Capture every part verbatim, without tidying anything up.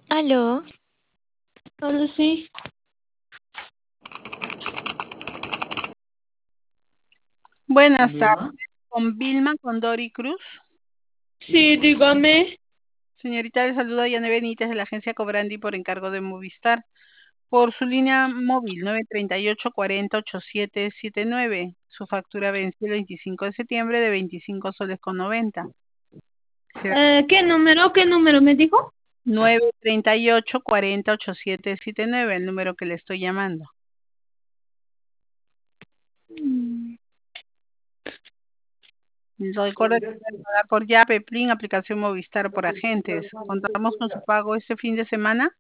Aló, Ahora sí. Buenas Vilma. tardes, con Vilma Condori Cruz. Sí, dígame. Señorita, le saluda Yane Benítez de la agencia Cobrandi por encargo de Movistar. Por su línea móvil nueve tres ocho cuatro cero ocho siete siete nueve. Su factura venció el veinticinco de septiembre de veinticinco soles con noventa. Eh, ¿Qué número? ¿Qué número me dijo? nueve tres ocho cuatro cero ocho siete siete nueve, el número que le estoy llamando. Mm. Recuerde que puede pagar por Yape, Plin, aplicación Movistar por agentes. ¿Contamos con su pago este fin de semana?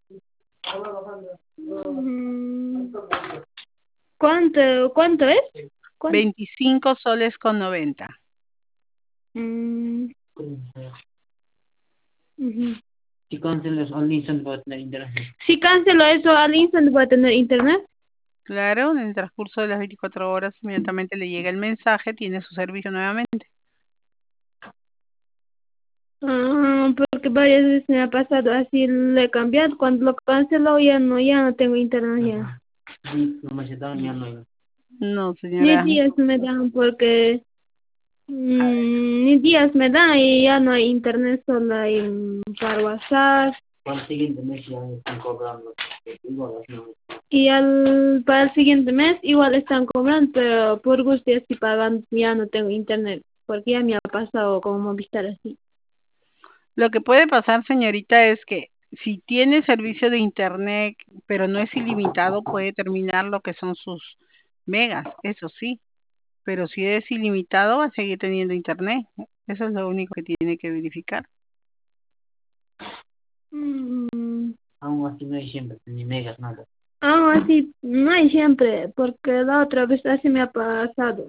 Mm. ¿Cuánto, cuánto es? ¿Cuánto? veinticinco soles con noventa. Mm. Ujú. Si cancelas al instante va a tener internet. Si cancelo eso al instante voy a tener internet. Claro, en el transcurso de las veinticuatro horas inmediatamente le llega el mensaje, tiene su servicio nuevamente. Ah, porque varias veces me ha pasado así, le he cambiado. Cuando lo cancelo ya no, ya no tengo internet ya. Sí, no me se da ni a nada. No, Ni señora. días me dan porque mm, ni días me dan y ya no hay internet, solo hay mm, para WhatsApp. Para el siguiente mes ya están cobrando. Igual, no. Y al, para el siguiente mes igual están cobrando, pero por gusto ya estoy pagando, ya no tengo internet, porque ya me ha pasado como Movistar así. Lo que puede pasar, señorita, es que si tiene servicio de internet, pero no es ilimitado, puede terminar lo que son sus megas, eso sí. Pero si es ilimitado, va a seguir teniendo internet. Eso es lo único que tiene que verificar. Mm, Aún así no hay siempre, ni megas, nada. aún así, no hay siempre, porque la otra vez así me ha pasado.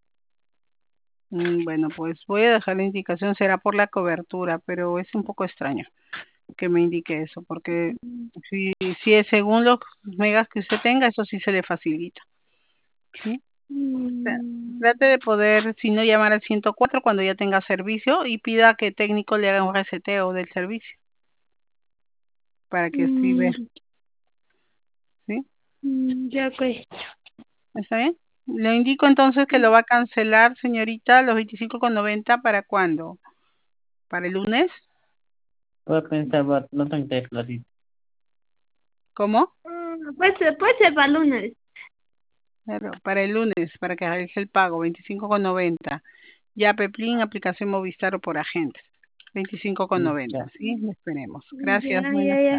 Mm, Bueno, pues voy a dejar la indicación, será por la cobertura, pero es un poco extraño que me indique eso, porque si, si es según los megas que usted tenga, eso sí se le facilita. ¿Sí? O sea, Mm, trate de poder, si no, llamar al ciento cuatro cuando ya tenga servicio y pida que técnico le haga un reseteo del servicio para que así mm, vea. ¿Sí? mm, ya que. ¿Está bien? Le indico entonces que lo va a cancelar, señorita, los veinticinco con noventa. ¿Para cuándo? ¿Para el lunes? Voy a pensar, va, no tengo que clarito. ¿Cómo? Mm, Pues, pues ser para lunes. Claro, para el lunes, para que realice el pago, veinticinco con noventa. Ya Peplín, aplicación Movistar o por agentes. veinticinco con Sí, noventa, ya. ¿sí? Esperemos. Ya, Gracias, ya, buenas ya. tardes.